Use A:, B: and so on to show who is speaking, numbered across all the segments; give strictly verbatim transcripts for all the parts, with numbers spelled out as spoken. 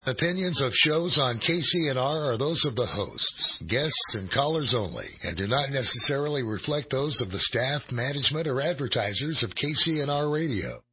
A: Opinions of shows on K C N R are those of the hosts, guests, and callers only, and do not necessarily reflect those of the staff, management, or advertisers of K C N R Radio.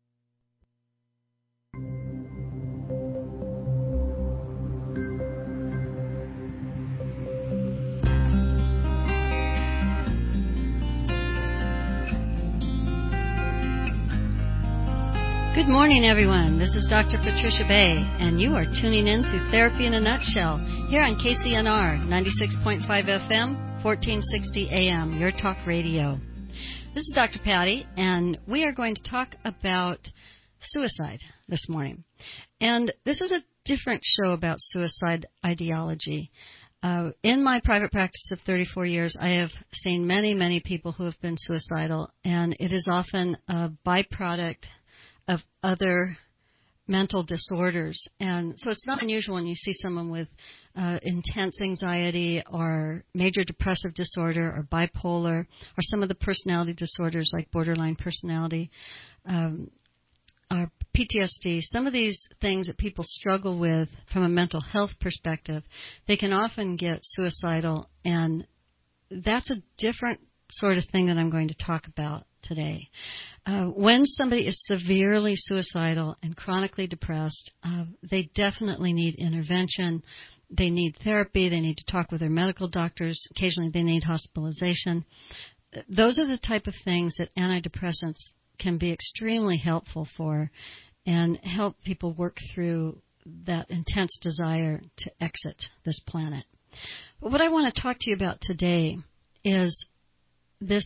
B: Good morning, everyone. This is Doctor Patricia Bay, and you are tuning in to Therapy in a Nutshell here on K C N R ninety-six point five F M, fourteen sixty A M, your talk radio. This is Doctor Patty, and we are going to talk about suicide this morning. And this is a different show about suicide ideology. Uh, in my private practice of thirty-four years, I have seen many, many people who have been suicidal, and it is often a byproduct of other mental disorders. And so it's not unusual when you see someone with uh, intense anxiety or major depressive disorder or bipolar or some of the personality disorders like borderline personality um, or P T S D, some of these things that people struggle with from a mental health perspective, they can often get suicidal, and that's a different sort of thing that I'm going to talk about today. Uh, when somebody is severely suicidal and chronically depressed, uh, they definitely need intervention. They need therapy. They need to talk with their medical doctors. Occasionally they need hospitalization. Those are the type of things that antidepressants can be extremely helpful for and help people work through that intense desire to exit this planet. But what I want to talk to you about today is this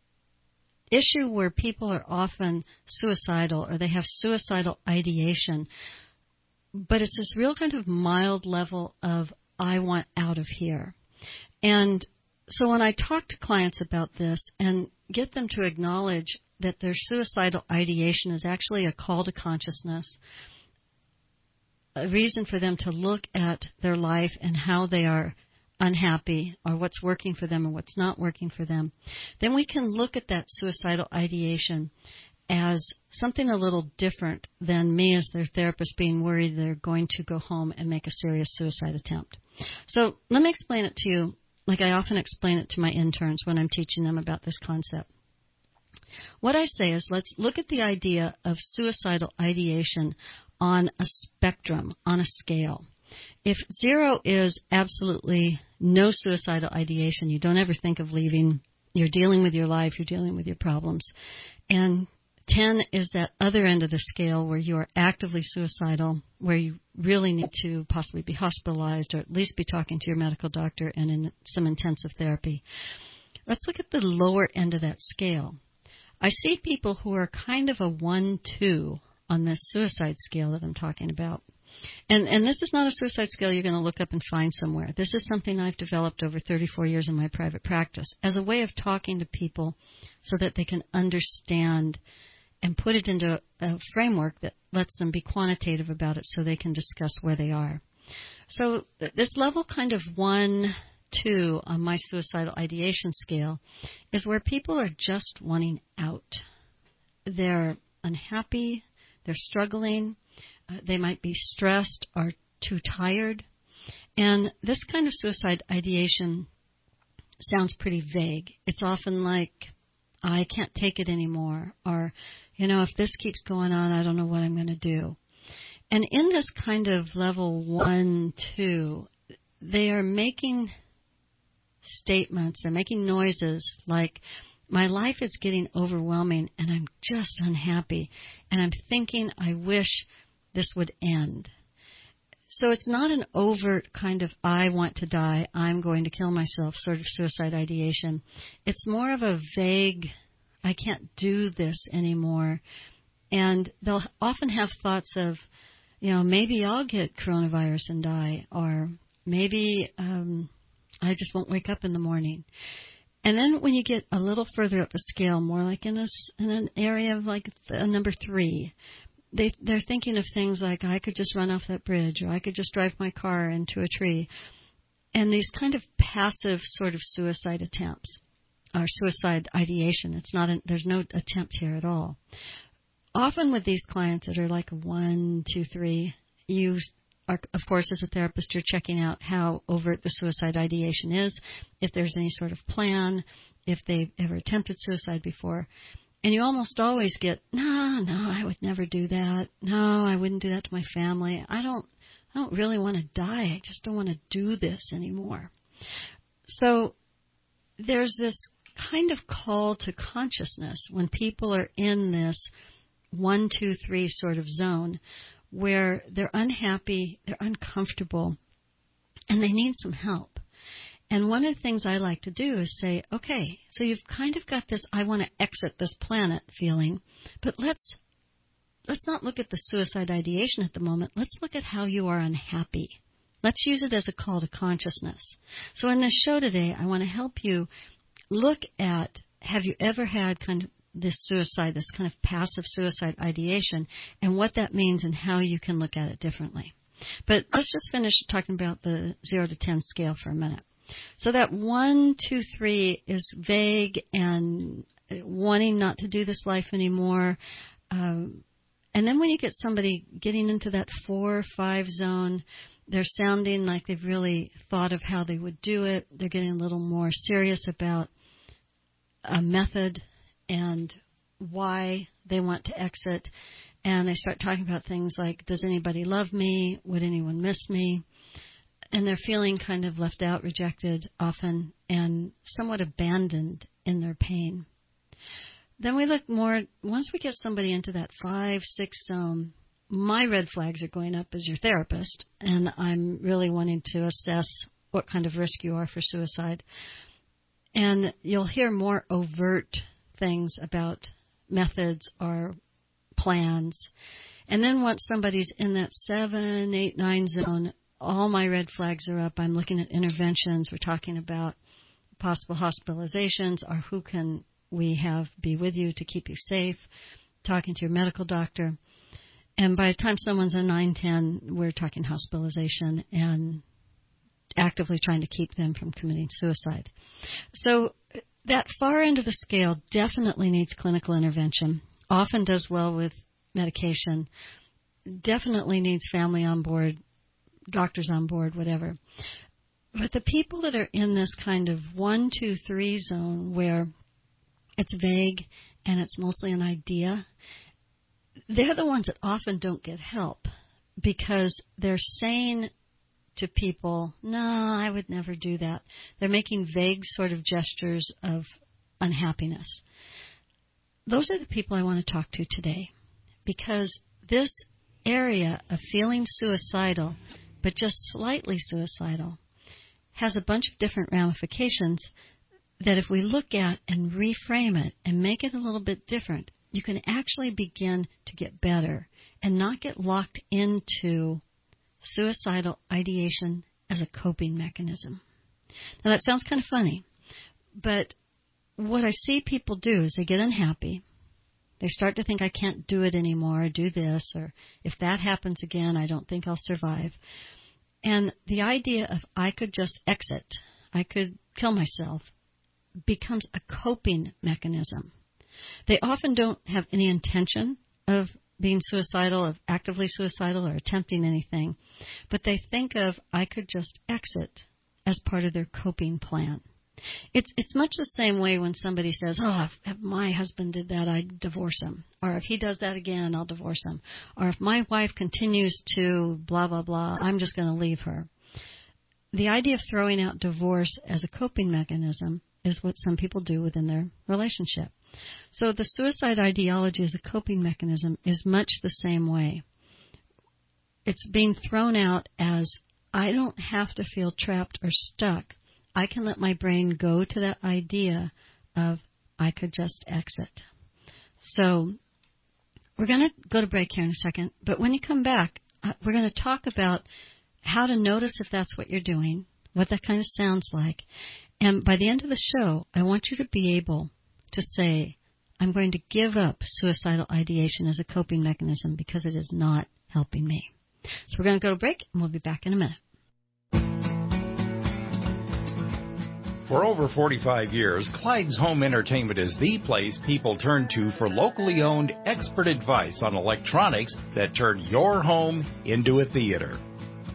B: issue where people are often suicidal or they have suicidal ideation, but it's this real kind of mild level of, I want out of here. And so when I talk to clients about this and get them to acknowledge that their suicidal ideation is actually a call to consciousness, a reason for them to look at their life and how they are unhappy or what's working for them and what's not working for them, then we can look at that suicidal ideation as something a little different than me as their therapist being worried they're going to go home and make a serious suicide attempt. So let me explain it to you like I often explain it to my interns when I'm teaching them about this concept. What I say is, let's look at the idea of suicidal ideation on a spectrum, on a scale. If zero is absolutely no suicidal ideation, you don't ever think of leaving, you're dealing with your life, you're dealing with your problems, and ten is that other end of the scale where you are actively suicidal, where you really need to possibly be hospitalized or at least be talking to your medical doctor and in some intensive therapy. Let's look at the lower end of that scale. I see people who are kind of a one two on this suicide scale that I'm talking about. And, and this is not a suicide scale you're going to look up and find somewhere. This is something I've developed over thirty-four years in my private practice as a way of talking to people so that they can understand and put it into a framework that lets them be quantitative about it so they can discuss where they are. So th- this level kind of one, two on my suicidal ideation scale is where people are just wanting out. They're unhappy, they're struggling, uh, they might be stressed or too tired. And this kind of suicide ideation sounds pretty vague. It's often like, I can't take it anymore, or, you know, if this keeps going on, I don't know what I'm going to do. And in this kind of level one, two, they are making statements, they're making noises like, my life is getting overwhelming and I'm just unhappy, and I'm thinking I wish this would end. So it's not an overt kind of, I want to die, I'm going to kill myself sort of suicide ideation. It's more of a vague, I can't do this anymore. And they'll often have thoughts of, you know, maybe I'll get coronavirus and die, or maybe um, I just won't wake up in the morning. And then when you get a little further up the scale, more like in, a, in an area of like a number three, They, they're thinking of things like, I could just run off that bridge, or I could just drive my car into a tree. And these kind of passive sort of suicide attempts, or suicide ideation. It's not, a, there's no attempt here at all. Often with these clients that are like a one, two, three, you Our, of course, as a therapist, you're checking out how overt the suicide ideation is, if there's any sort of plan, if they've ever attempted suicide before. And you almost always get, no, no, I would never do that. No, I wouldn't do that to my family. I don't, I don't really want to die. I just don't want to do this anymore. So there's this kind of call to consciousness when people are in this one, two, three sort of zone where they're unhappy, they're uncomfortable, and they need some help. And one of the things I like to do is say, okay, so you've kind of got this I want to exit this planet feeling, but let's let's not look at the suicide ideation at the moment. Let's look at how you are unhappy. Let's use it as a call to consciousness. So in this show today, I want to help you look at, have you ever had kind of this suicide, this kind of passive suicide ideation, and what that means and how you can look at it differently. But let's just finish talking about the zero to ten scale for a minute. So that one, two, three is vague and wanting not to do this life anymore. Um, and then when you get somebody getting into that four, five zone, they're sounding like they've really thought of how they would do it. They're getting a little more serious about a method and why they want to exit. And they start talking about things like, does anybody love me? Would anyone miss me? And they're feeling kind of left out, rejected often, and somewhat abandoned in their pain. Then we look more, once we get somebody into that five, six zone, my red flags are going up as your therapist, and I'm really wanting to assess what kind of risk you are for suicide. And you'll hear more overt things about methods or plans. And then once somebody's in that seven, eight, nine zone, all my red flags are up. I'm looking at interventions. We're talking about possible hospitalizations or who can we have be with you to keep you safe, talking to your medical doctor. And by the time someone's a nine ten, we're talking hospitalization and actively trying to keep them from committing suicide. So that far end of the scale definitely needs clinical intervention, often does well with medication, definitely needs family on board, doctors on board, whatever. But the people that are in this kind of one, two, three zone where it's vague and it's mostly an idea, they're the ones that often don't get help because they're saying to people, no, I would never do that. They're making vague sort of gestures of unhappiness. Those are the people I want to talk to today because this area of feeling suicidal, but just slightly suicidal, has a bunch of different ramifications that if we look at and reframe it and make it a little bit different, you can actually begin to get better and not get locked into suicidal ideation as a coping mechanism. Now that sounds kind of funny, but what I see people do is they get unhappy. They start to think, I can't do it anymore, do this, or if that happens again, I don't think I'll survive. And the idea of I could just exit, I could kill myself, becomes a coping mechanism. They often don't have any intention of being suicidal, of actively suicidal or attempting anything, but they think of I could just exit as part of their coping plan. It's it's much the same way when somebody says, oh, if, if my husband did that, I'd divorce him. Or if he does that again, I'll divorce him. Or if my wife continues to blah, blah, blah, I'm just going to leave her. The idea of throwing out divorce as a coping mechanism is what some people do within their relationship. So the suicide ideology as a coping mechanism is much the same way. It's being thrown out as I don't have to feel trapped or stuck. I can let my brain go to that idea of I could just exit. So we're going to go to break here in a second, but when you come back, uh, we're going to talk about how to notice if that's what you're doing, what that kind of sounds like. And by the end of the show, I want you to be able to say, I'm going to give up suicidal ideation as a coping mechanism because it is not helping me. So we're going to go to break, and we'll be back in a minute.
C: For over forty-five years, Clyde's Home Entertainment is the place people turn to for locally owned expert advice on electronics that turn your home into a theater.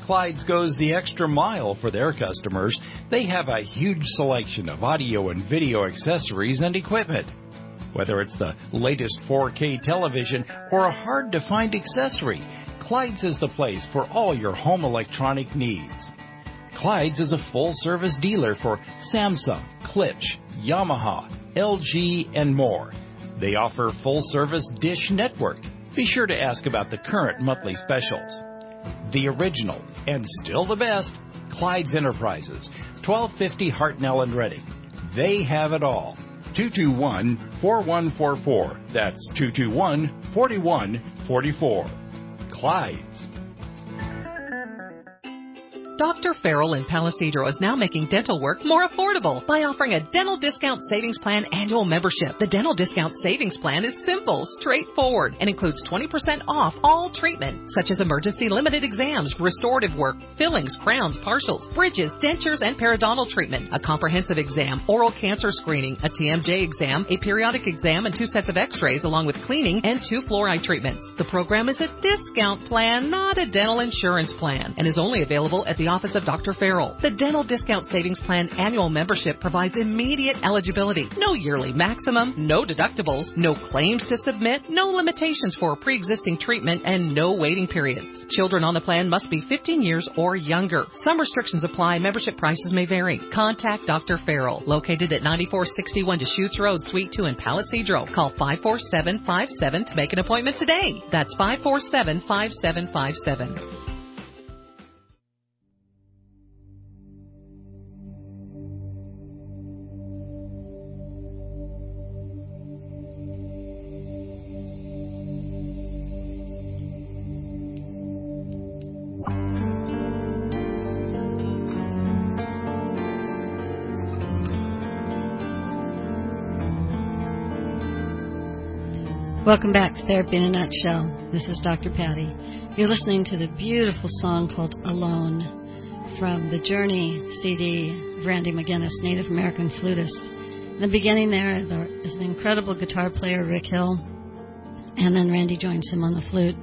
C: Clyde's goes the extra mile for their customers. They have a huge selection of audio and video accessories and equipment. Whether it's the latest four K television or a hard-to-find accessory, Clyde's is the place for all your home electronic needs. Clyde's is a full-service dealer for Samsung, Klipsch, Yamaha, L G, and more. They offer full-service dish network. Be sure to ask about the current monthly specials. The original, and still the best, Clyde's Enterprises, twelve fifty Hartnell and Reading. They have it all. two two one, four one four four. That's two two one, four one four four. Clyde's.
D: Doctor Farrell in Palisadro is now making dental work more affordable by offering a Dental Discount Savings Plan annual membership. The Dental Discount Savings Plan is simple, straightforward, and includes twenty percent off all treatment, such as emergency limited exams, restorative work, fillings, crowns, partials, bridges, dentures, and periodontal treatment, a comprehensive exam, oral cancer screening, a T M J exam, a periodic exam, and two sets of x-rays, along with cleaning and two fluoride treatments. The program is a discount plan, not a dental insurance plan, and is only available at the office of Doctor Farrell. The Dental Discount Savings Plan annual membership provides immediate eligibility. No yearly maximum, no deductibles, no claims to submit, no limitations for pre-existing treatment, and no waiting periods. Children on the plan must be fifteen years or younger. Some restrictions apply. Membership prices may vary. Contact Doctor Farrell, located at ninety-four sixty-one Deschutes Road, Suite two in Palisadro. Call five four seven five seven to make an appointment today. That's five four seven five seven five seven.
B: Welcome back to Therapy in a Nutshell. This is Doctor Patty. You're listening to the beautiful song called Alone from the Journey C D of Randy McGinnis, Native American flutist. In the beginning there, there is an incredible guitar player, Rick Hill, and then Randy joins him on the flute.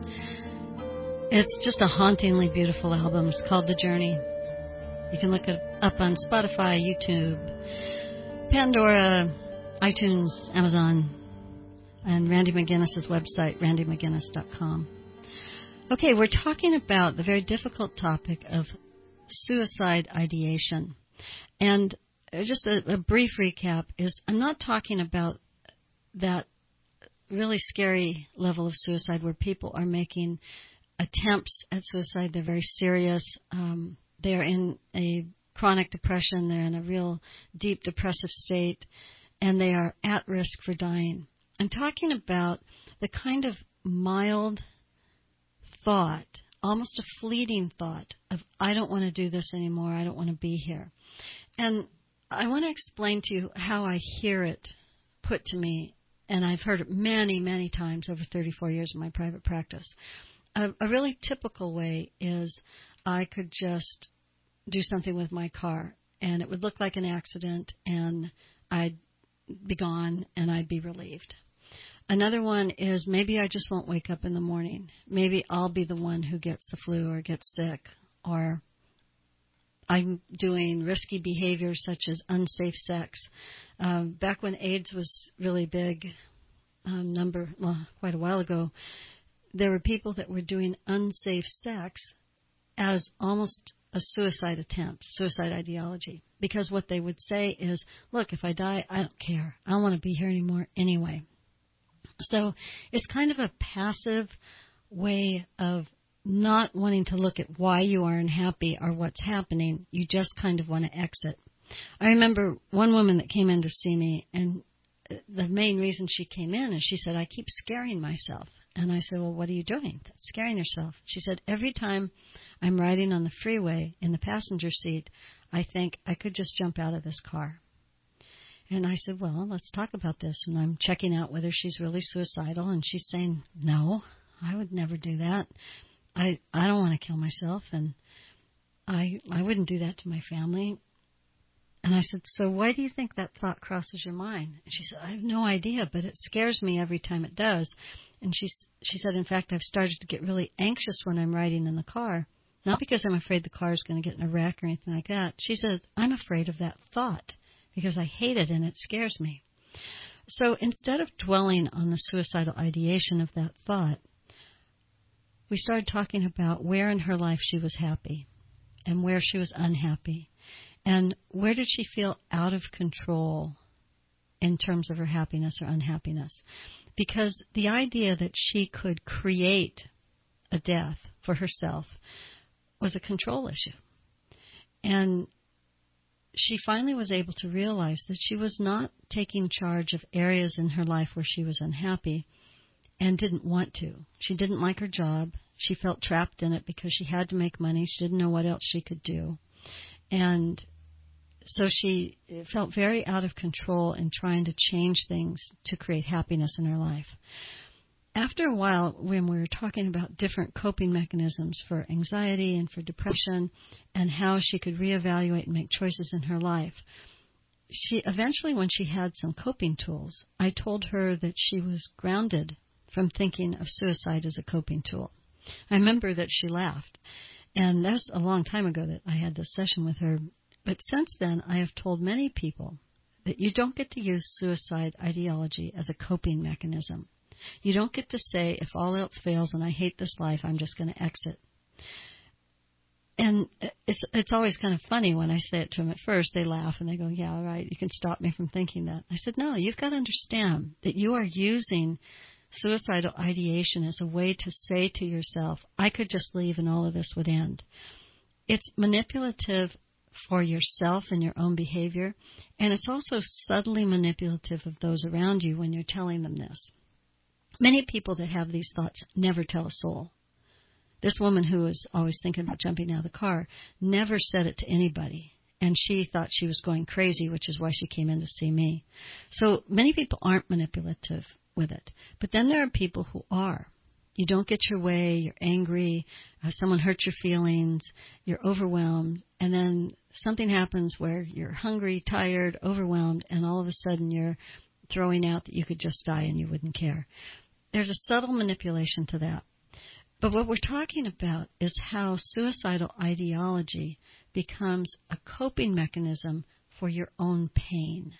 B: It's just a hauntingly beautiful album. It's called The Journey. You can look it up on Spotify, YouTube, Pandora, iTunes, Amazon, and Randy McGinnis' website, randy mcginnis dot com. Okay, we're talking about the very difficult topic of suicide ideation. And just a, a brief recap is I'm not talking about that really scary level of suicide where people are making attempts at suicide. They're very serious. Um, they're in a chronic depression. They're in a real deep depressive state, and they are at risk for dying. I'm talking about the kind of mild thought, almost a fleeting thought of, I don't want to do this anymore, I don't want to be here. And I want to explain to you how I hear it put to me, and I've heard it many, many times over thirty-four years in my private practice. A, a really typical way is I could just do something with my car, and it would look like an accident, and I'd be gone, and I'd be relieved. Another one is maybe I just won't wake up in the morning. Maybe I'll be the one who gets the flu or gets sick, or I'm doing risky behavior such as unsafe sex. Um, back when AIDS was really big, um, number well, quite a while ago, there were people that were doing unsafe sex as almost a suicide attempt, suicide ideology. Because what they would say is, look, if I die, I don't care. I don't want to be here anymore anyway. So it's kind of a passive way of not wanting to look at why you are unhappy or what's happening. You just kind of want to exit. I remember one woman that came in to see me, and the main reason she came in is she said, I keep scaring myself. And I said, well, what are you doing? That's scaring yourself. She said, every time I'm riding on the freeway in the passenger seat, I think I could just jump out of this car. And I said, well, let's talk about this. And I'm checking out whether she's really suicidal. And she's saying, no, I would never do that. I I don't want to kill myself. And I I wouldn't do that to my family. And I said, so why do you think that thought crosses your mind? And she said, I have no idea, but it scares me every time it does. And she she said, in fact, I've started to get really anxious when I'm riding in the car Not because I'm afraid the car is going to get in a wreck or anything like that. She said, I'm afraid of that thought because I hate it and it scares me. So instead of dwelling on the suicidal ideation of that thought, we started talking about where in her life she was happy and where she was unhappy and where did she feel out of control in terms of her happiness or unhappiness. Because the idea that she could create a death for herself was a control issue. And she finally was able to realize that she was not taking charge of areas in her life where she was unhappy and didn't want to. She didn't like her job. She felt trapped in it because she had to make money. She didn't know what else she could do. And so she felt very out of control in trying to change things to create happiness in her life. After a while, when we were talking about different coping mechanisms for anxiety and for depression and how she could reevaluate and make choices in her life, she eventually, when she had some coping tools, I told her that she was grounded from thinking of suicide as a coping tool. I remember that she laughed, and that's a long time ago that I had this session with her. But since then, I have told many people that you don't get to use suicide ideology as a coping mechanism. You don't get to say, if all else fails and I hate this life, I'm just going to exit. And it's it's always kind of funny when I say it to them at first. They laugh and they go, yeah, all right, you can stop me from thinking that. I said, no, you've got to understand that you are using suicidal ideation as a way to say to yourself, I could just leave and all of this would end. It's manipulative for yourself and your own behavior, and it's also subtly manipulative of those around you when you're telling them this. Many people that have these thoughts never tell a soul. This woman who was always thinking about jumping out of the car never said it to anybody, and she thought she was going crazy, which is why she came in to see me. So many people aren't manipulative with it, but then there are people who are. You don't get your way, you're angry, uh, someone hurts your feelings, you're overwhelmed, and then something happens where you're hungry, tired, overwhelmed, and all of a sudden you're throwing out that you could just die and you wouldn't care. There's a subtle manipulation to that. But what we're talking about is how suicidal ideology becomes a coping mechanism for your own pain.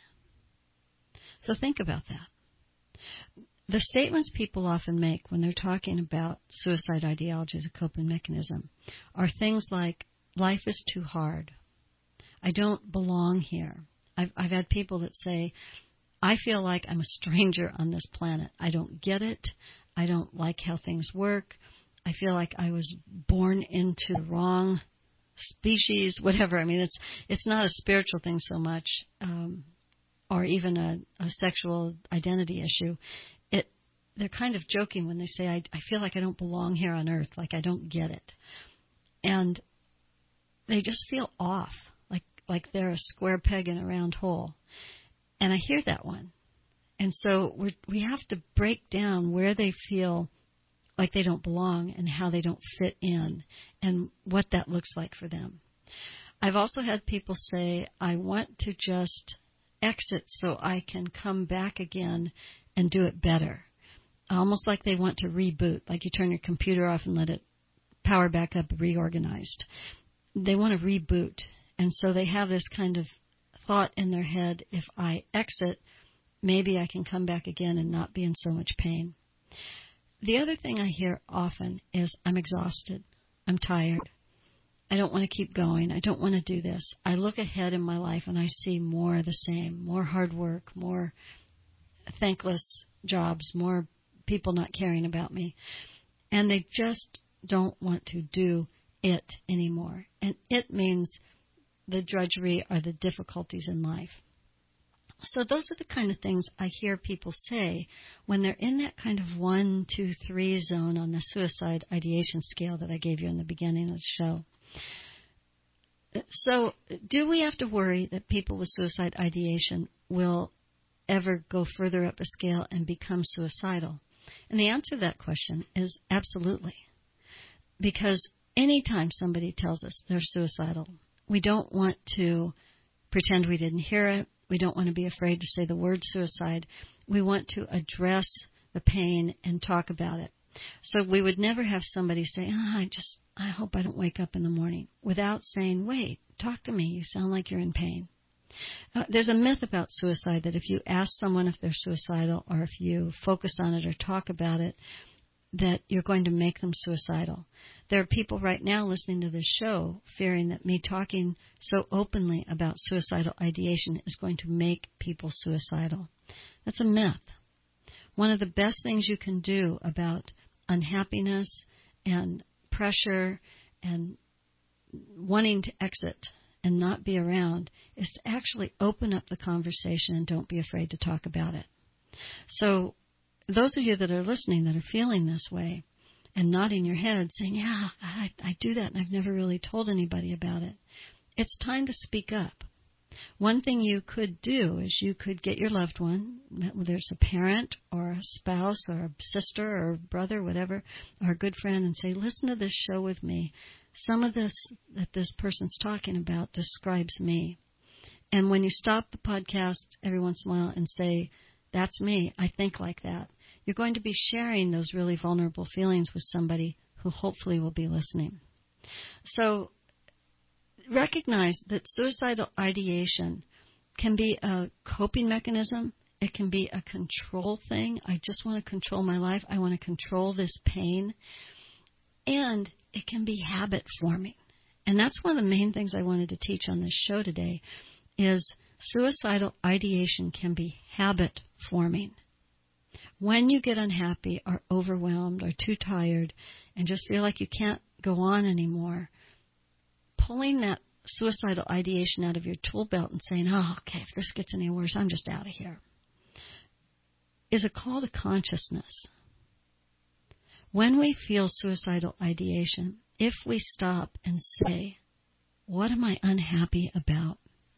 B: So think about that. The statements people often make when they're talking about suicide ideology as a coping mechanism are things like, life is too hard. I don't belong here. I've, I've had people that say, I feel like I'm a stranger on this planet. I don't get it. I don't like how things work. I feel like I was born into the wrong species, whatever. I mean, it's it's not a spiritual thing so much, um, or even a, a sexual identity issue. It they're kind of joking when they say, I, I feel like I don't belong here on Earth, like I don't get it. And they just feel off, like like they're a square peg in a round hole. And I hear that one. And so we we have to break down where they feel like they don't belong and how they don't fit in and what that looks like for them. I've also had people say, I want to just exit so I can come back again and do it better. Almost like they want to reboot, like you turn your computer off and let it power back up, reorganized. They want to reboot. And so they have this kind of thought in their head, if I exit, maybe I can come back again and not be in so much pain. The other thing I hear often is, I'm exhausted. I'm tired. I don't want to keep going. I don't want to do this. I look ahead in my life and I see more of the same, more hard work, more thankless jobs, more people not caring about me. And they just don't want to do it anymore. And it means the drudgery or the difficulties in life. So those are the kind of things I hear people say when they're in that kind of one, two, three zone on the suicide ideation scale that I gave you in the beginning of the show. So do we have to worry that people with suicide ideation will ever go further up a scale and become suicidal? And the answer to that question is absolutely. Because anytime somebody tells us they're suicidal, we don't want to pretend we didn't hear it. We don't want to be afraid to say the word suicide. We want to address the pain and talk about it. So we would never have somebody say, oh, I just I hope I don't wake up in the morning, without saying, wait, talk to me. You sound like you're in pain. Uh, there's a myth about suicide that if you ask someone if they're suicidal or if you focus on it or talk about it, that you're going to make them suicidal. There are people right now listening to this show fearing that me talking so openly about suicidal ideation is going to make people suicidal. That's a myth. One of the best things you can do about unhappiness and pressure and wanting to exit and not be around is to actually open up the conversation and don't be afraid to talk about it. So those of you that are listening that are feeling this way and nodding your head saying, yeah, I, I do that and I've never really told anybody about it, it's time to speak up. One thing you could do is you could get your loved one, whether it's a parent or a spouse or a sister or a brother, whatever, or a good friend, and say, listen to this show with me. Some of this that this person's talking about describes me. And when you stop the podcast every once in a while and say, that's me, I think like that, you're going to be sharing those really vulnerable feelings with somebody who hopefully will be listening. So recognize that suicidal ideation can be a coping mechanism. It can be a control thing. I just want to control my life. I want to control this pain. And it can be habit forming. And that's one of the main things I wanted to teach on this show today is suicidal ideation can be habit forming. When you get unhappy or overwhelmed or too tired and just feel like you can't go on anymore, pulling that suicidal ideation out of your tool belt and saying, oh, okay, if this gets any worse, I'm just out of here, is a call to consciousness. When we feel suicidal ideation, if we stop and say, what am I unhappy about?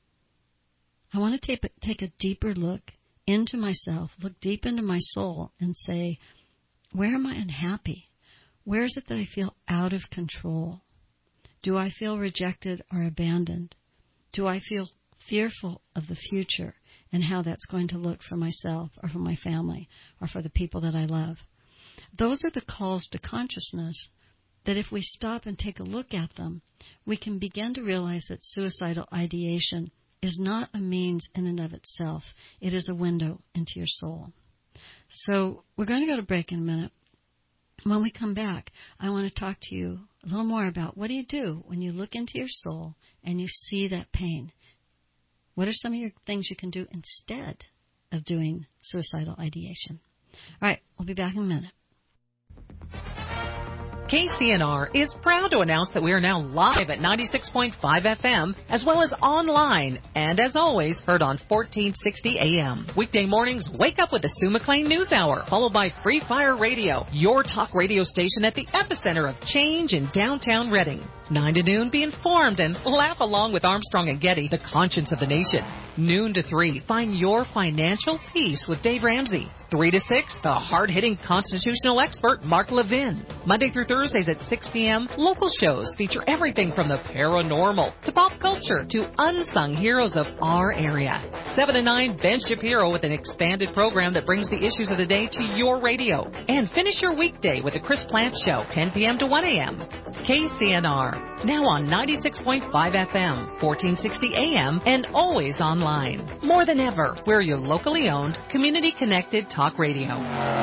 B: I want to take, take a deeper look into myself, look deep into my soul and say, where am I unhappy? Where is it that I feel out of control? Do I feel rejected or abandoned? Do I feel fearful of the future and how that's going to look for myself or for my family or for the people that I love? Those are the calls to consciousness that if we stop and take a look at them, we can begin to realize that suicidal ideation is not a means in and of itself. It is a window into your soul. So we're going to go to break in a minute. When we come back, I want to talk to you a little more about what do you do when you look into your soul and you see that pain? What are some of your things you can do instead of doing suicidal ideation? All right, we'll be back in a minute.
D: K C N R is proud to announce that we are now live at ninety-six point five F M, as well as online, and as always, heard on fourteen sixty A M. Weekday mornings, wake up with the Sue McLean News Hour, followed by Free Fire Radio, your talk radio station at the epicenter of change in downtown Reading. nine to noon, be informed and laugh along with Armstrong and Getty, the conscience of the nation. Noon to three, find your financial peace with Dave Ramsey. three to six, the hard-hitting constitutional expert, Mark Levin. Monday through Thursdays at six p.m., local shows feature everything from the paranormal to pop culture to unsung heroes of our area. seven to nine, Ben Shapiro with an expanded program that brings the issues of the day to your radio. And finish your weekday with the Chris Plant Show, ten p.m. to one a.m. K C N R, now on ninety-six point five F M, fourteen sixty A M, and always online. More than ever, we're your locally owned, community-connected talk radio.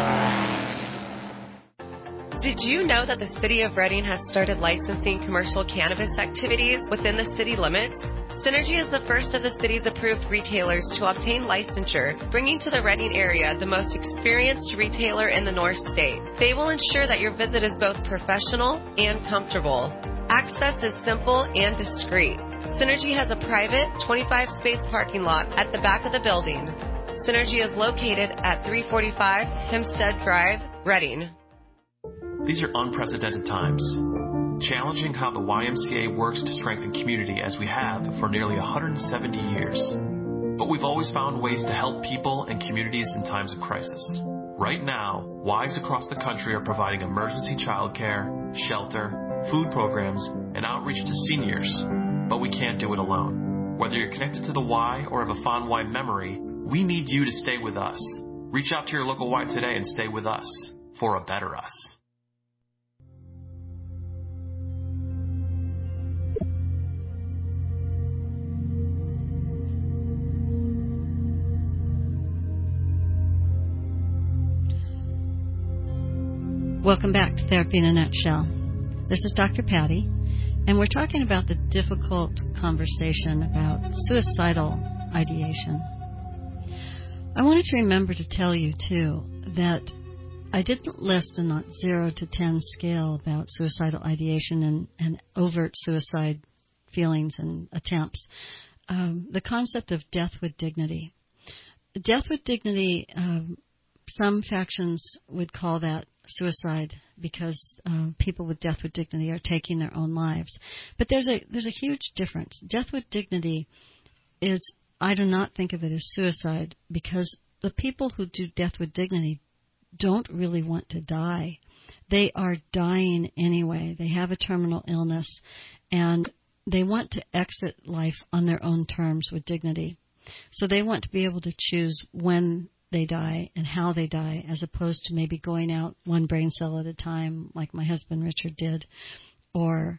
E: Did you know that the City of Reading has started licensing commercial cannabis activities within the city limits? Synergy is the first of the city's approved retailers to obtain licensure, bringing to the Reading area the most experienced retailer in the North State. They will ensure that your visit is both professional and comfortable. Access is simple and discreet. Synergy has a private twenty-five space parking lot at the back of the building. Synergy is located at three forty-five Hempstead Drive, Reading.
F: These are unprecedented times, challenging how the Y M C A works to strengthen community as we have for nearly one hundred seventy years. But we've always found ways to help people and communities in times of crisis. Right now, Ys across the country are providing emergency childcare, shelter, food programs, and outreach to seniors. But we can't do it alone. Whether you're connected to the Y or have a fond Y memory, we need you to stay with us. Reach out to your local Y today and stay with us for a better us.
B: Welcome back to Therapy in a Nutshell. This is Doctor Patty, and we're talking about the difficult conversation about suicidal ideation. I wanted to remember to tell you, too, that I didn't list a not zero to ten scale about suicidal ideation and, and overt suicide feelings and attempts. Um, the concept of death with dignity. Death with dignity, um, some factions would call that suicide because uh, people with death with dignity are taking their own lives. But there's a there's a huge difference. Death with dignity is, I do not think of it as suicide because the people who do death with dignity don't really want to die. They are dying anyway. They have a terminal illness, and they want to exit life on their own terms with dignity. So they want to be able to choose when they die and how they die, as opposed to maybe going out one brain cell at a time, like my husband Richard did, or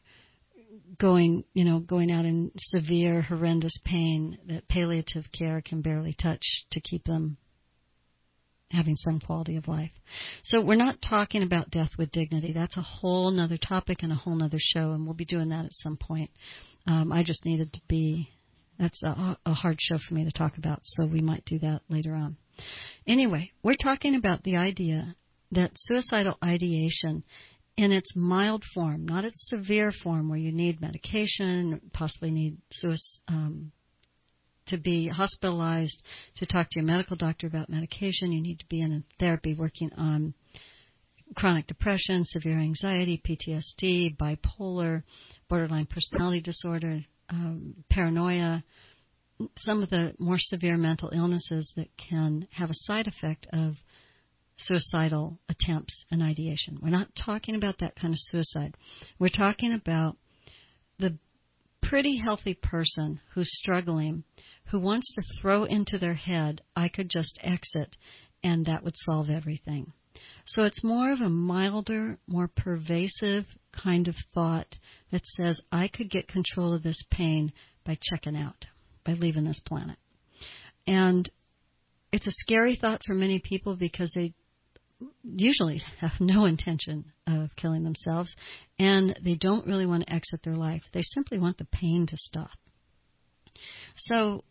B: going, you know, going out in severe, horrendous pain that palliative care can barely touch to keep them having some quality of life. So we're not talking about death with dignity. That's a whole nother topic and a whole nother show, and we'll be doing that at some point. Um, I just needed to be, that's a, a hard show for me to talk about, so we might do that later on. Anyway, we're talking about the idea that suicidal ideation in its mild form, not its severe form where you need medication, possibly need suicide, um, to be hospitalized, to talk to your medical doctor about medication. You need to be in therapy working on chronic depression, severe anxiety, P T S D, bipolar, borderline personality disorder, um, paranoia, some of the more severe mental illnesses that can have a side effect of suicidal attempts and ideation. We're not talking about that kind of suicide. We're talking about the pretty healthy person who's struggling, who wants to throw into their head, I could just exit, and that would solve everything. So it's more of a milder, more pervasive kind of thought that says, I could get control of this pain by checking out, by leaving this planet. And it's a scary thought for many people because they usually have no intention of killing themselves, and they don't really want to exit their life. They simply want the pain to stop. So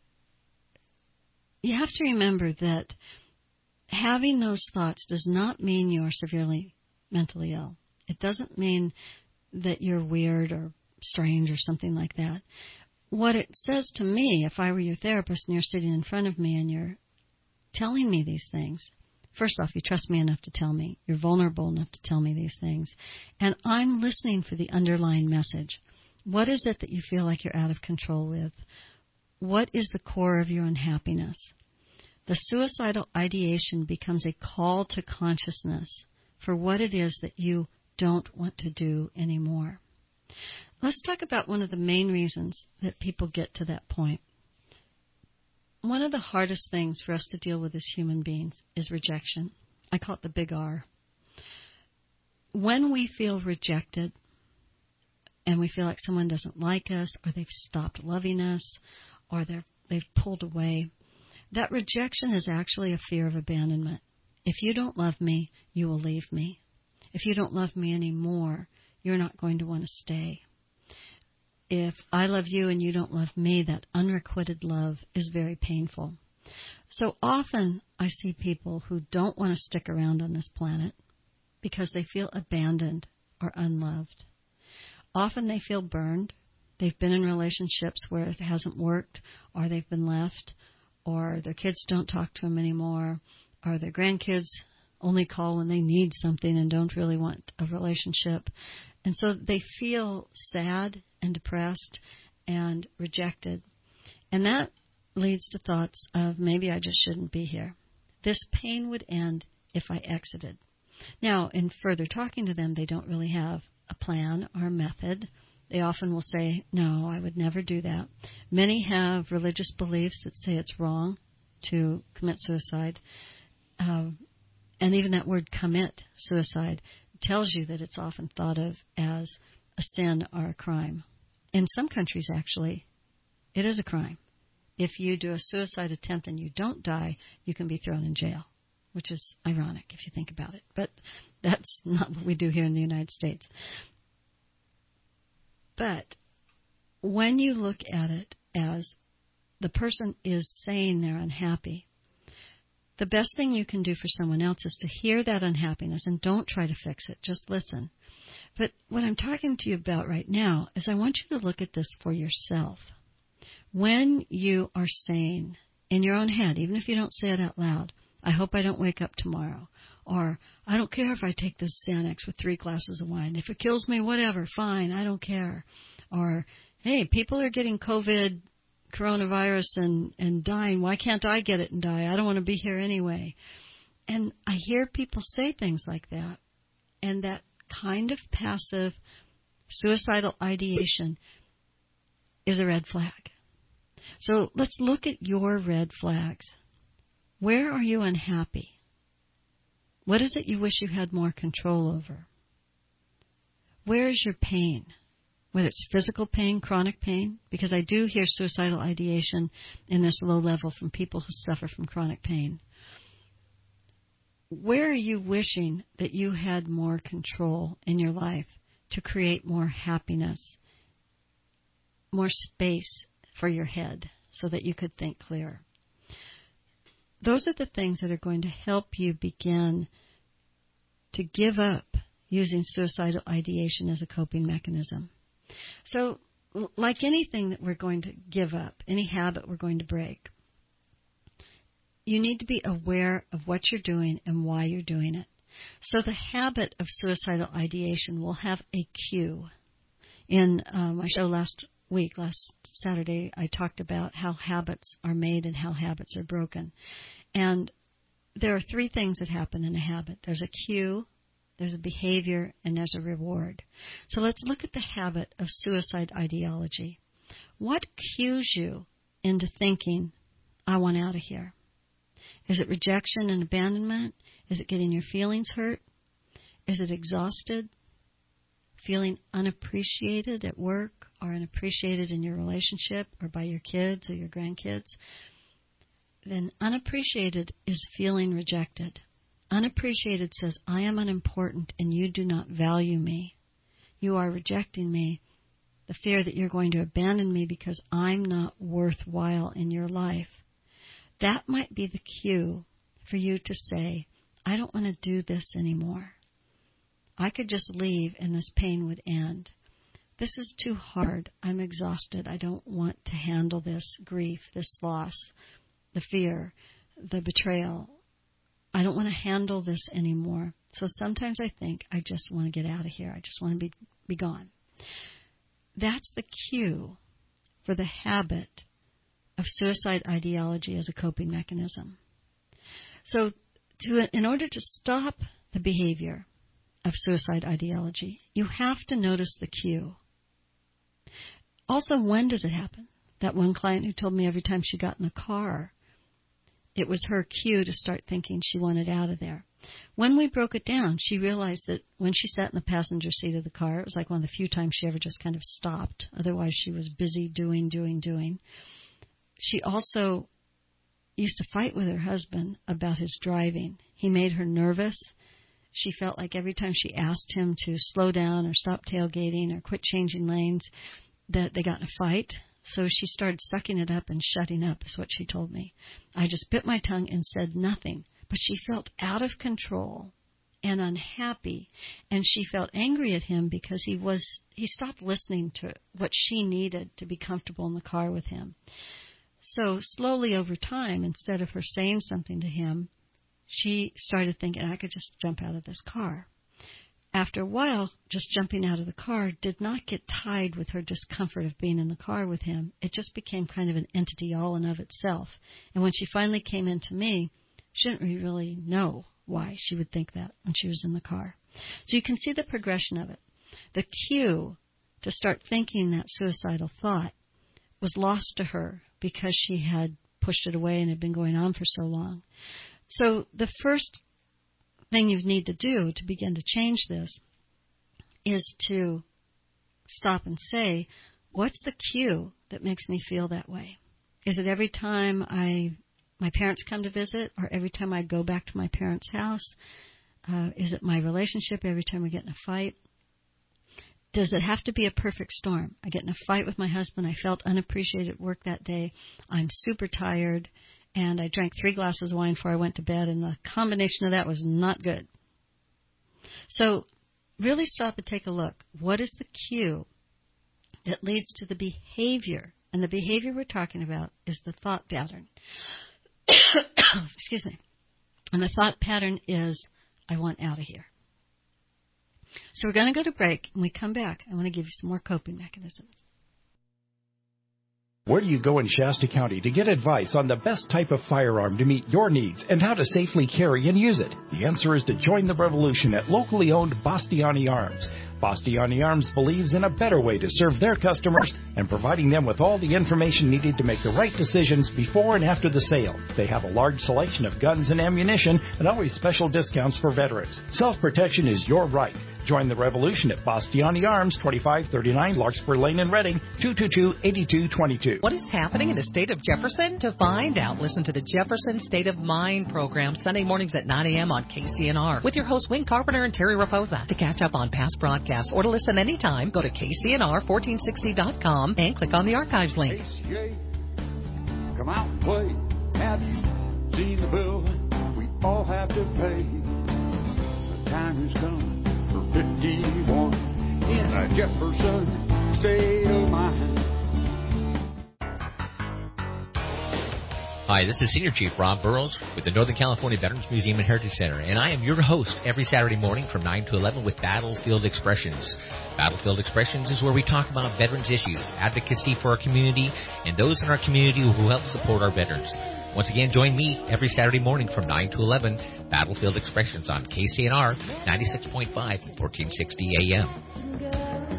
B: you have to remember that having those thoughts does not mean you're severely mentally ill. It doesn't mean that you're weird or strange or something like that. What it says to me, if I were your therapist and you're sitting in front of me and you're telling me these things, first off, you trust me enough to tell me. You're vulnerable enough to tell me these things. And I'm listening for the underlying message. What is it that you feel like you're out of control with? What is the core of your unhappiness? The suicidal ideation becomes a call to consciousness for what it is that you don't want to do anymore. Let's talk about one of the main reasons that people get to that point. One of the hardest things for us to deal with as human beings is rejection. I call it the big R. When we feel rejected and we feel like someone doesn't like us, or they've stopped loving us, or they're, they've pulled away, that rejection is actually a fear of abandonment. If you don't love me, you will leave me. If you don't love me anymore, you're not going to want to stay. If I love you and you don't love me, that unrequited love is very painful. So often I see people who don't want to stick around on this planet because they feel abandoned or unloved. Often they feel burned. They've been in relationships where it hasn't worked, or they've been left, or their kids don't talk to them anymore, or their grandkids only call when they need something and don't really want a relationship. And so they feel sad and depressed and rejected. And that leads to thoughts of, maybe I just shouldn't be here. This pain would end if I exited. Now, in further talking to them, they don't really have a plan or a method. They often will say, no, I would never do that. Many have religious beliefs that say it's wrong to commit suicide. Uh, and even that word commit, suicide, tells you that it's often thought of as a sin or a crime. In some countries, actually, it is a crime. If you do a suicide attempt and you don't die, you can be thrown in jail. which is ironic if you think about it. But that's not what we do here in the United States. But when you look at it as the person is saying they're unhappy, the best thing you can do for someone else is to hear that unhappiness and don't try to fix it. Just listen. But what I'm talking to you about right now is I want you to look at this for yourself. When you are saying in your own head, even if you don't say it out loud, I hope I don't wake up tomorrow, or I don't care if I take this Xanax with three glasses of wine. If it kills me, whatever, fine, I don't care. Or, hey, people are getting COVID, coronavirus, and, and dying. Why can't I get it and die? I don't want to be here anyway. And I hear people say things like that, and that kind of passive suicidal ideation is a red flag. So let's look at your red flags. Where are you unhappy? What is it you wish you had more control over? Where is your pain? Whether it's physical pain, chronic pain, because I do hear suicidal ideation in this low level from people who suffer from chronic pain. Where are you wishing that you had more control in your life to create more happiness, more space for your head so that you could think clearer? Those are the things that are going to help you begin to give up using suicidal ideation as a coping mechanism. So, like anything that we're going to give up, any habit we're going to break, you need to be aware of what you're doing and why you're doing it. So the habit of suicidal ideation will have a cue. In uh, my show last week, last Saturday, I talked about how habits are made and how habits are broken. And there are three things that happen in a habit. There's a cue, there's a behavior, and there's a reward. So let's look at the habit of suicide ideology. What cues you into thinking, I want out of here? Is it rejection and abandonment? Is it getting your feelings hurt? Is it exhausted? Feeling unappreciated at work or unappreciated in your relationship or by your kids or your grandkids? Then unappreciated is feeling rejected. Unappreciated says, I am unimportant and you do not value me. You are rejecting me. The fear that you're going to abandon me because I'm not worthwhile in your life. That might be the cue for you to say, I don't want to do this anymore. I could just leave and this pain would end. This is too hard. I'm exhausted. I don't want to handle this grief, this loss, the fear, the betrayal. I don't want to handle this anymore. So sometimes I think I just want to get out of here. I just want to be, be gone. That's the cue for the habit of suicide ideology as a coping mechanism. So to, in order to stop the behavior of suicide ideology, you have to notice the cue. Also, when does it happen? That one client who told me every time she got in the car, it was her cue to start thinking she wanted out of there. When we broke it down, she realized that when she sat in the passenger seat of the car, it was like one of the few times she ever just kind of stopped. Otherwise, she was busy doing, doing, doing. She also used to fight with her husband about his driving. He made her nervous. She felt like every time she asked him to slow down or stop tailgating or quit changing lanes, that they got in a fight. So she started sucking it up and shutting up, is what she told me. I just bit my tongue and said nothing. But she felt out of control and unhappy, and she felt angry at him because he was he stopped listening to what she needed to be comfortable in the car with him. So slowly over time, instead of her saying something to him, she started thinking, I could just jump out of this car. After a while, just jumping out of the car did not get tied with her discomfort of being in the car with him. It just became kind of an entity all in of itself. And when she finally came into me, she didn't really know why she would think that when she was in the car. So you can see the progression of it. The cue to start thinking that suicidal thought was lost to her because she had pushed it away and had been going on for so long. So the first thing you need to do to begin to change this is to stop and say, what's the cue that makes me feel that way? Is it every time I my parents come to visit, or every time I go back to my parents' house? Uh, is it my relationship every time we get in a fight? Does it have to be a perfect storm? I get in a fight with my husband. I felt unappreciated at work that day. I'm super tired, and I drank three glasses of wine before I went to bed, and the combination of that was not good. So really stop and take a look. What is the cue that leads to the behavior? And the behavior we're talking about is the thought pattern. Excuse me. And the thought pattern is, I want out of here. So we're going to go to break. When we come back, I want to give you some more coping mechanisms.
C: Where do you go in Shasta County to get advice on the best type of firearm to meet your needs and how to safely carry and use it? The answer is to join the revolution at locally owned Bastiani Arms. Bastiani Arms believes in a better way to serve their customers and providing them with all the information needed to make the right decisions before and after the sale. They have a large selection of guns and ammunition and always special discounts for veterans. Self-protection is your right. Join the revolution at Bastiani Arms, twenty-five thirty-nine Larkspur Lane in Reading, two two two, eight two two two.
D: What is happening in the state of Jefferson? To find out, listen to the Jefferson State of Mind program Sunday mornings at nine a.m. on K C N R with your hosts Wing Carpenter and Terry Raposa. To catch up on past broadcasts or to listen anytime, go to K C N R fourteen sixty dot com and click on the archives link.
G: K C A, come out and play. Have you seen the bill we all have to pay? The time has come. fifty-one in a Jefferson state of mind.
H: Hi, this is Senior Chief Rob Burrows with the Northern California Veterans Museum and Heritage Center, and I am your host every Saturday morning from nine to eleven with Battlefield Expressions. Battlefield Expressions is where we talk about veterans issues, advocacy for our community, and those in our community who help support our veterans. Once again, join me every Saturday morning from nine to eleven, Battlefield Expressions on K C N R ninety-six point five, fourteen sixty A M.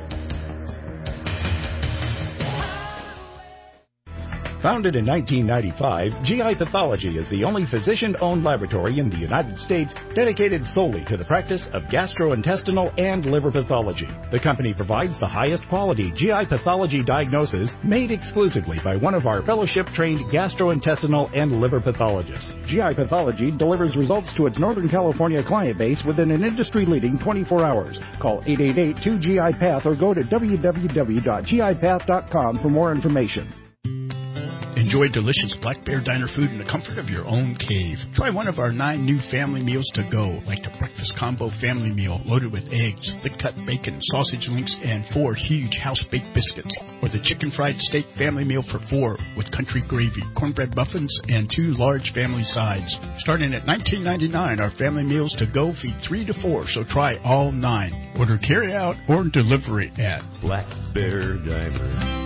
C: Founded in nineteen ninety-five, G I Pathology is the only physician-owned laboratory in the United States dedicated solely to the practice of gastrointestinal and liver pathology. The company provides the highest quality G I pathology diagnosis made exclusively by one of our fellowship-trained gastrointestinal and liver pathologists. G I Pathology delivers results to its Northern California client base within an industry-leading twenty-four hours. Call eight eight eight, two G I path or go to w w w dot g i path dot com for more information.
I: Enjoy delicious Black Bear Diner food in the comfort of your own cave. Try one of our nine new family meals to go, like the breakfast combo family meal loaded with eggs, thick-cut bacon, sausage links, and four huge house-baked biscuits. Or the chicken fried steak family meal for four with country gravy, cornbread muffins, and two large family sides. Starting at nineteen ninety-nine dollars, our family meals to go feed three to four, so try all nine. Order carry-out or delivery at Black Bear Diner.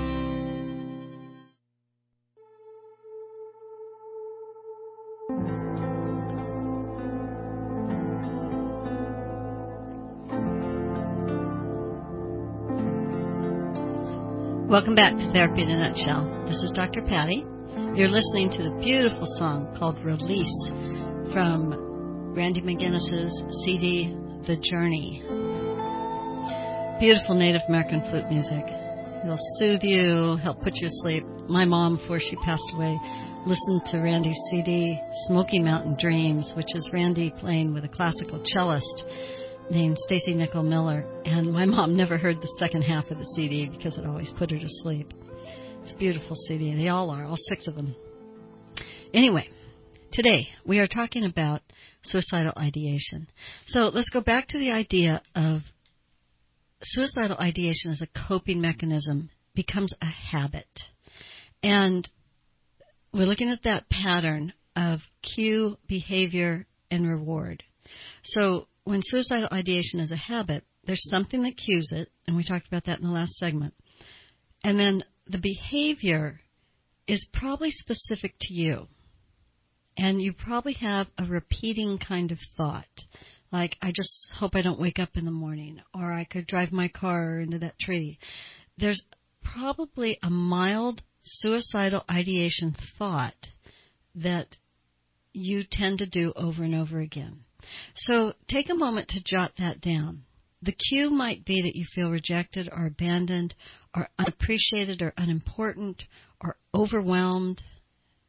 B: Welcome back to Therapy in a Nutshell. This is Doctor Patty. You're listening to the beautiful song called Release from Randy McGinnis's C D, The Journey. Beautiful Native American flute music. It'll soothe you, help put you to sleep. My mom, before she passed away, listened to Randy's C D, Smoky Mountain Dreams, which is Randy playing with a classical cellist named Stacy Nicole Miller, and my mom never heard the second half of the C D because it always put her to sleep. It's a beautiful C D. They all are, all six of them. Anyway, today we are talking about suicidal ideation. So let's go back to the idea of suicidal ideation as a coping mechanism becomes a habit. And we're looking at that pattern of cue, behavior, and reward. So when suicidal ideation is a habit, there's something that cues it, and we talked about that in the last segment. And then the behavior is probably specific to you. And you probably have a repeating kind of thought, like, I just hope I don't wake up in the morning, or I could drive my car into that tree. There's probably a mild suicidal ideation thought that you tend to do over and over again. So take a moment to jot that down. The cue might be that you feel rejected or abandoned or unappreciated or unimportant or overwhelmed.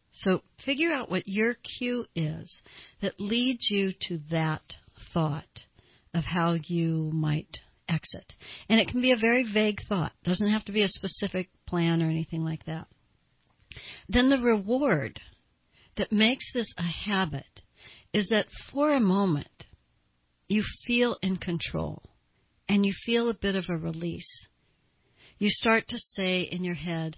B: So figure out what your cue is that leads you to that thought of how you might exit. And it can be a very vague thought. It doesn't have to be a specific plan or anything like that. Then the reward that makes this a habit is that for a moment you feel in control and you feel a bit of a release. You start to say in your head,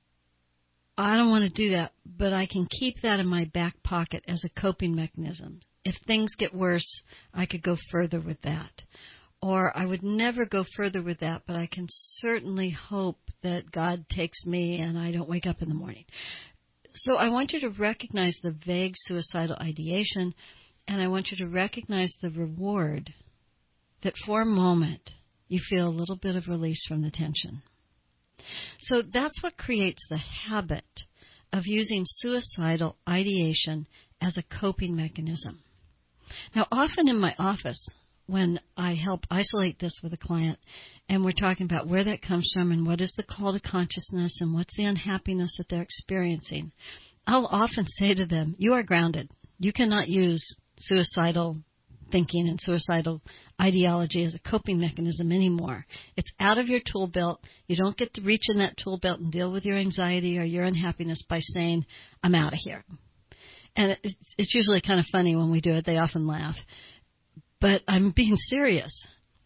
B: I don't want to do that, but I can keep that in my back pocket as a coping mechanism. If things get worse, I could go further with that. Or I would never go further with that, but I can certainly hope that God takes me and I don't wake up in the morning. So I want you to recognize the vague suicidal ideation, and I want you to recognize the reward that for a moment you feel a little bit of release from the tension. So that's what creates the habit of using suicidal ideation as a coping mechanism. Now, often in my office, when I help isolate this with a client, and we're talking about where that comes from and what is the call to consciousness and what's the unhappiness that they're experiencing, I'll often say to them, you are grounded. You cannot use suicidal thinking and suicidal ideology as a coping mechanism anymore. It's out of your tool belt. You don't get to reach in that tool belt and deal with your anxiety or your unhappiness by saying, I'm out of here. And it's usually kind of funny when we do it. They often laugh. But I'm being serious.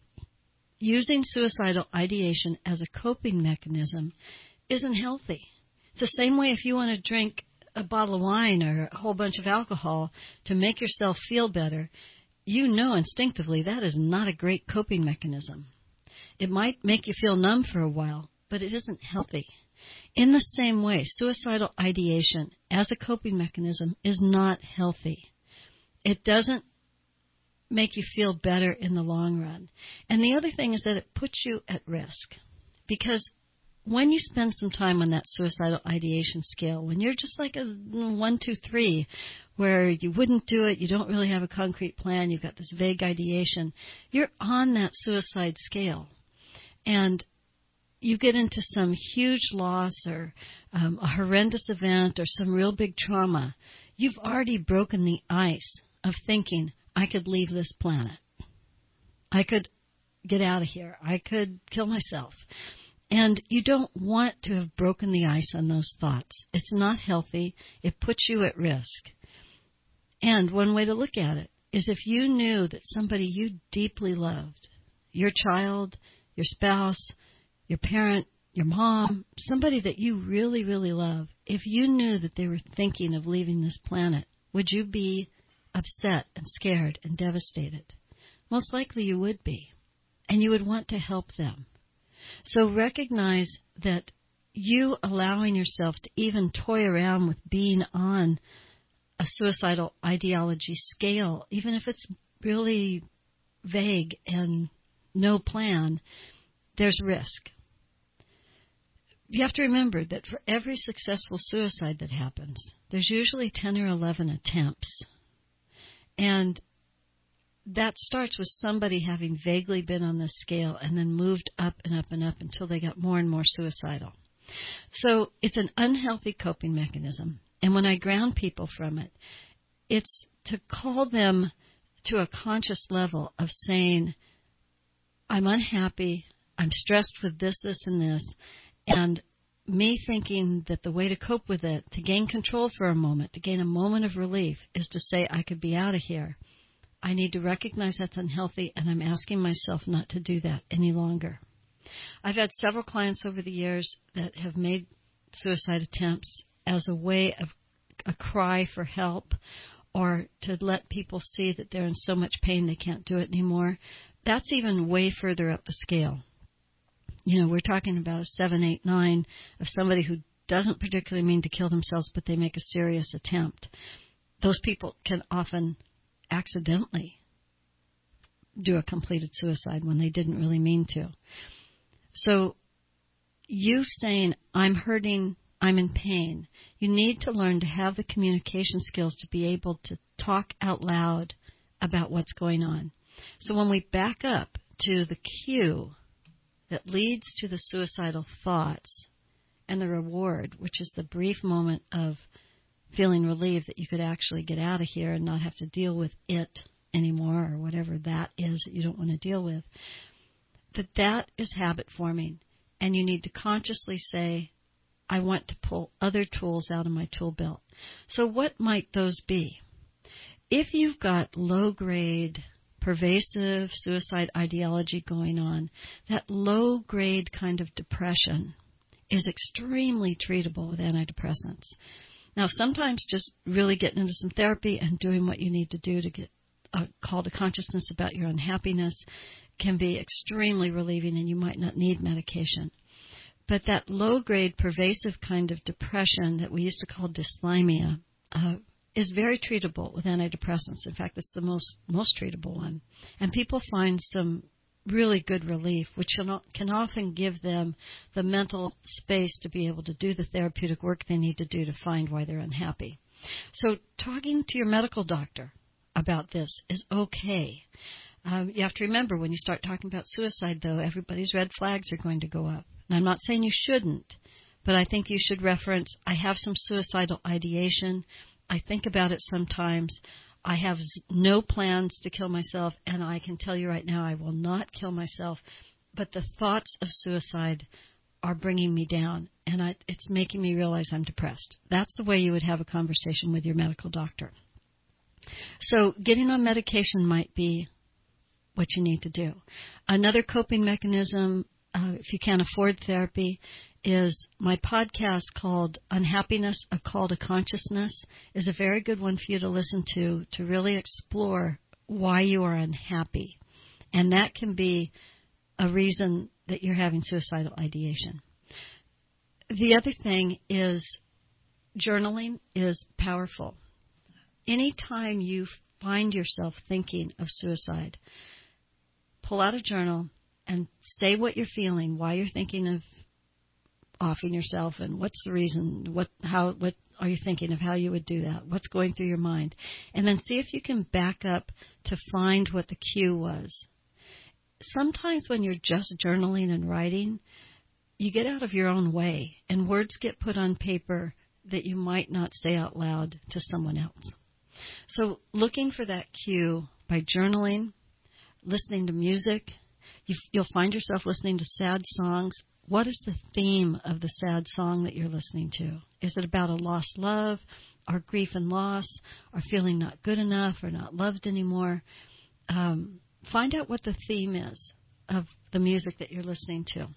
B: Using suicidal ideation as a coping mechanism isn't healthy. It's the same way if you want to drink a bottle of wine or a whole bunch of alcohol to make yourself feel better, you know instinctively that is not a great coping mechanism. It might make you feel numb for a while, but it isn't healthy. In the same way, suicidal ideation as a coping mechanism is not healthy. It doesn't make you feel better in the long run. And the other thing is that it puts you at risk. Because when you spend some time on that suicidal ideation scale, when you're just like a one, two, three, where you wouldn't do it, you don't really have a concrete plan, you've got this vague ideation, you're on that suicide scale. And you get into some huge loss or um, a horrendous event or some real big trauma, you've already broken the ice of thinking, I could leave this planet. I could get out of here. I could kill myself. And you don't want to have broken the ice on those thoughts. It's not healthy. It puts you at risk. And one way to look at it is if you knew that somebody you deeply loved, your child, your spouse, your parent, your mom, somebody that you really, really love, if you knew that they were thinking of leaving this planet, would you be upset and scared and devastated? Most likely you would be. And you would want to help them. So recognize that you allowing yourself to even toy around with being on a suicidal ideology scale, even if it's really vague and no plan, there's risk. You have to remember that for every successful suicide that happens, there's usually ten or eleven attempts. And that starts with somebody having vaguely been on this scale and then moved up and up and up until they got more and more suicidal. So it's an unhealthy coping mechanism. And when I ground people from it, it's to call them to a conscious level of saying, I'm unhappy, I'm stressed with this, this, and this, and me thinking that the way to cope with it, to gain control for a moment, to gain a moment of relief, is to say, I could be out of here. I need to recognize that's unhealthy, and I'm asking myself not to do that any longer. I've had several clients over the years that have made suicide attempts as a way of a cry for help or to let people see that they're in so much pain they can't do it anymore. That's even way further up the scale. You know, we're talking about a seven, eight, nine of somebody who doesn't particularly mean to kill themselves, but they make a serious attempt. Those people can often accidentally do a completed suicide when they didn't really mean to. So you saying, I'm hurting, I'm in pain, you need to learn to have the communication skills to be able to talk out loud about what's going on. So when we back up to the cue that leads to the suicidal thoughts and the reward, which is the brief moment of feeling relieved that you could actually get out of here and not have to deal with it anymore, or whatever that is that you don't want to deal with, that that is habit forming. And you need to consciously say, I want to pull other tools out of my tool belt. So what might those be? If you've got low-grade, pervasive suicide ideology going on, that low-grade kind of depression is extremely treatable with antidepressants. Now, sometimes just really getting into some therapy and doing what you need to do to get a call to consciousness about your unhappiness can be extremely relieving, and you might not need medication. But that low-grade, pervasive kind of depression that we used to call dysthymia uh, is very treatable with antidepressants. In fact, it's the most most treatable one. And people find some really good relief, which can often give them the mental space to be able to do the therapeutic work they need to do to find why they're unhappy. So talking to your medical doctor about this is okay. Um, you have to remember, when you start talking about suicide, though, everybody's red flags are going to go up. And I'm not saying you shouldn't, but I think you should reference, I have some suicidal ideation. I think about it sometimes. I have no plans to kill myself, and I can tell you right now I will not kill myself. But the thoughts of suicide are bringing me down, and I, it's making me realize I'm depressed. That's the way you would have a conversation with your medical doctor. So getting on medication might be what you need to do. Another coping mechanism, uh, if you can't afford therapy, is my podcast called Unhappiness, A Call to Consciousness, is a very good one for you to listen to, to really explore why you are unhappy. And that can be a reason that you're having suicidal ideation. The other thing is journaling is powerful. Anytime you find yourself thinking of suicide, pull out a journal and say what you're feeling, why you're thinking of offing yourself, and what's the reason, what, how, what are you thinking of how you would do that, what's going through your mind, and then see if you can back up to find what the cue was. Sometimes when you're just journaling and writing, you get out of your own way, and words get put on paper that you might not say out loud to someone else. So looking for that cue by journaling, listening to music, you, you'll find yourself listening to sad songs. What is the theme of the sad song that you're listening to? Is it about a lost love, or grief and loss, or feeling not good enough, or not loved anymore? Um, find out what the theme is of the music that you're listening to.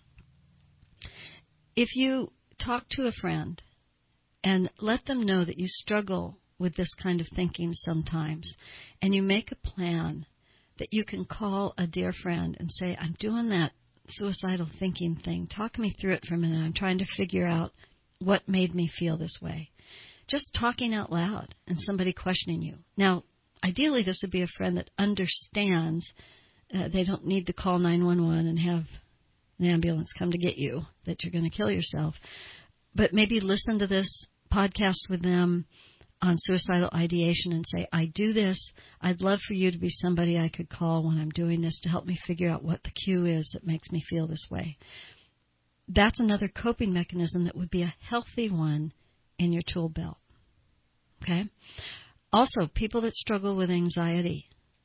B: If you talk to a friend and let them know that you struggle with this kind of thinking sometimes, and you make a plan that you can call a dear friend and say, I'm doing that suicidal thinking thing. Talk me through it for a minute. I'm trying to figure out what made me feel this way. Just talking out loud and somebody questioning you. Now, ideally, this would be a friend that understands uh, they don't need to call nine one one and have an ambulance come to get you, that you're going to kill yourself. But maybe listen to this podcast with them on suicidal ideation and say, I do this. I'd love for you to be somebody I could call when I'm doing this to help me figure out what the cue is that makes me feel this way. That's another coping mechanism that would be a healthy one in your tool belt. Okay? Also, people that struggle with anxiety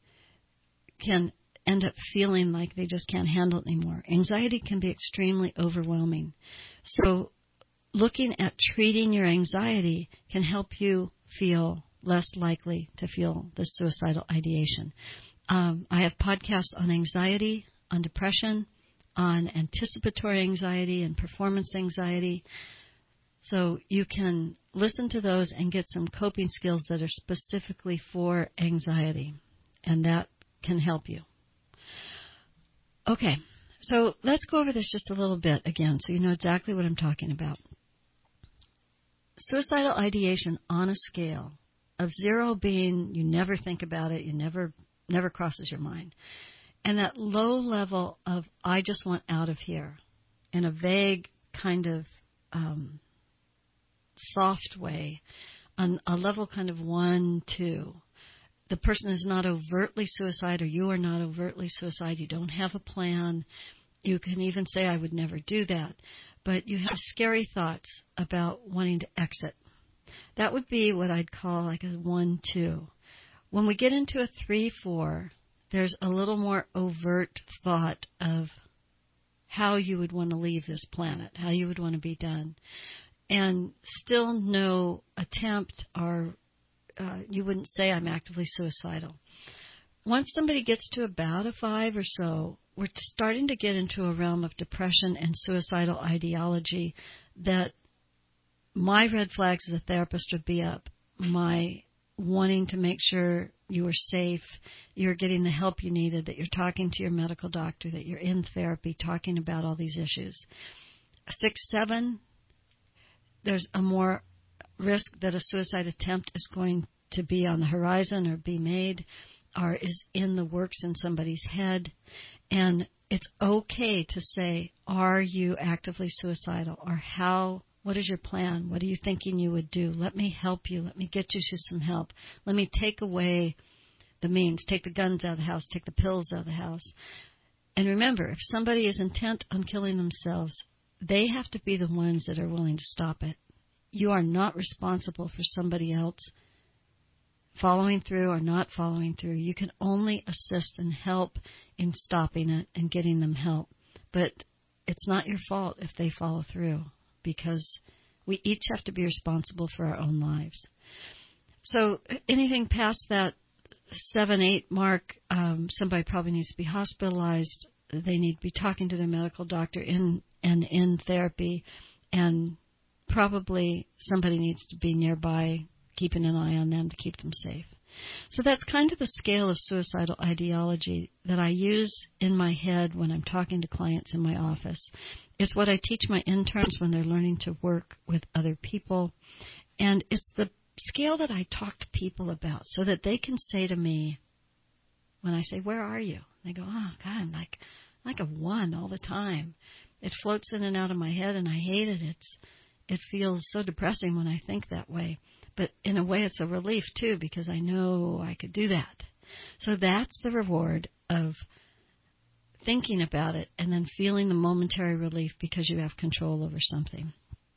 B: can end up feeling like they just can't handle it anymore. Anxiety can be extremely overwhelming. So looking at treating your anxiety can help you feel less likely to feel the suicidal ideation. Um, I have podcasts on anxiety, on depression, on anticipatory anxiety and performance anxiety. So you can listen to those and get some coping skills that are specifically for anxiety, and that can help you. Okay, so let's go over this just a little bit again so you know exactly what I'm talking about. Suicidal ideation on a scale of zero being you never think about it, you never never crosses your mind, and that low level of I just want out of here in a vague kind of um, soft way, on a level kind of one, two. The person is not overtly suicide, or you are not overtly suicide. You don't have a plan. You can even say, I would never do that. But you have scary thoughts about wanting to exit. That would be what I'd call like a one two. When we get into a three four, there's a little more overt thought of how you would want to leave this planet, how you would want to be done. And still no attempt or uh, you wouldn't say I'm actively suicidal. Once somebody gets to about a five or so, we're starting to get into a realm of depression and suicidal ideology that my red flags as a therapist would be up. My wanting to make sure you are safe, you're getting the help you needed, that you're talking to your medical doctor, that you're in therapy talking about all these issues. Six, seven, there's a more risk that a suicide attempt is going to be on the horizon or be made or is in the works in somebody's head. And it's okay to say, are you actively suicidal? Or how, what is your plan? What are you thinking you would do? Let me help you. Let me get you to some help. Let me take away the means. Take the guns out of the house. Take the pills out of the house. And remember, if somebody is intent on killing themselves, they have to be the ones that are willing to stop it. You are not responsible for somebody else following through or not following through. You can only assist and help in stopping it and getting them help. But it's not your fault if they follow through, because we each have to be responsible for our own lives. So anything past that seven, eight mark, um, somebody probably needs to be hospitalized. They need to be talking to their medical doctor in and in therapy, and probably somebody needs to be nearby keeping an eye on them to keep them safe. So that's kind of the scale of suicidal ideology that I use in my head when I'm talking to clients in my office. It's what I teach my interns when they're learning to work with other people. And it's the scale that I talk to people about so that they can say to me, when I say, where are you? They go, oh, God, I'm like, like a one all the time. It floats in and out of my head, and I hate it. It's, it feels so depressing when I think that way. But in a way, it's a relief, too, because I know I could do that. So that's the reward of thinking about it and then feeling the momentary relief because you have control over something.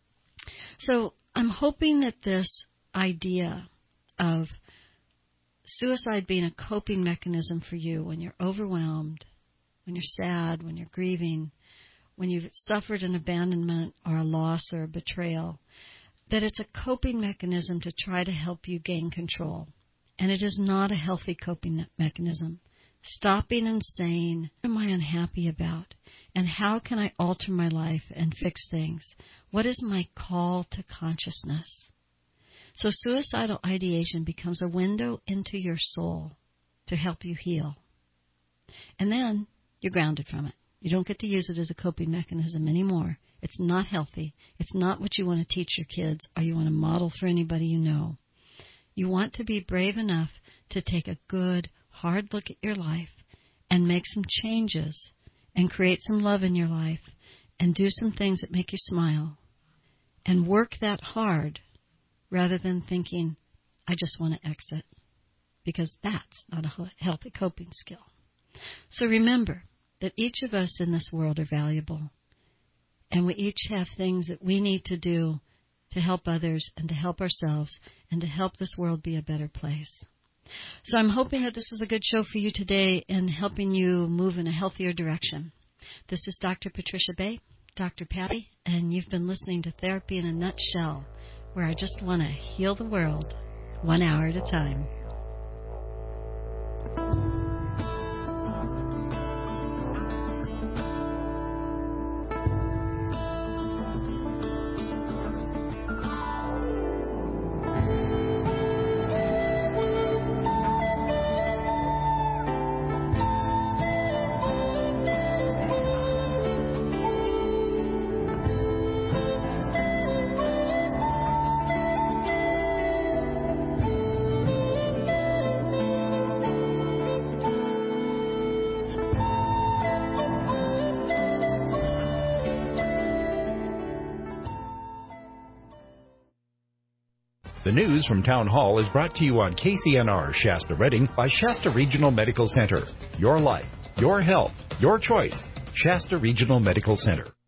B: So I'm hoping that this idea of suicide being a coping mechanism for you when you're overwhelmed, when you're sad, when you're grieving, when you've suffered an abandonment or a loss or a betrayal, that it's a coping mechanism to try to help you gain control. And it is not a healthy coping mechanism. Stopping and saying, what am I unhappy about? And how can I alter my life and fix things? What is my call to consciousness? So suicidal ideation becomes a window into your soul to help you heal. And then you're grounded from it. You don't get to use it as a coping mechanism anymore. It's not healthy. It's not what you want to teach your kids or you want to model for anybody you know. You want to be brave enough to take a good, hard look at your life and make some changes and create some love in your life and do some things that make you smile and work that hard rather than thinking, I just want to exit, because that's not a healthy coping skill. So remember that each of us in this world are valuable, and we each have things that we need to do to help others and to help ourselves and to help this world be a better place. So I'm hoping that this is a good show for you today in helping you move in a healthier direction. This is Doctor Patricia Bay, Doctor Patty, and you've been listening to Therapy in a Nutshell, where I just want to heal the world one hour at a time.
C: The news from Town Hall is brought to you on K C N R Shasta Redding by Shasta Regional Medical Center. Your life, your health, your choice. Shasta Regional Medical Center.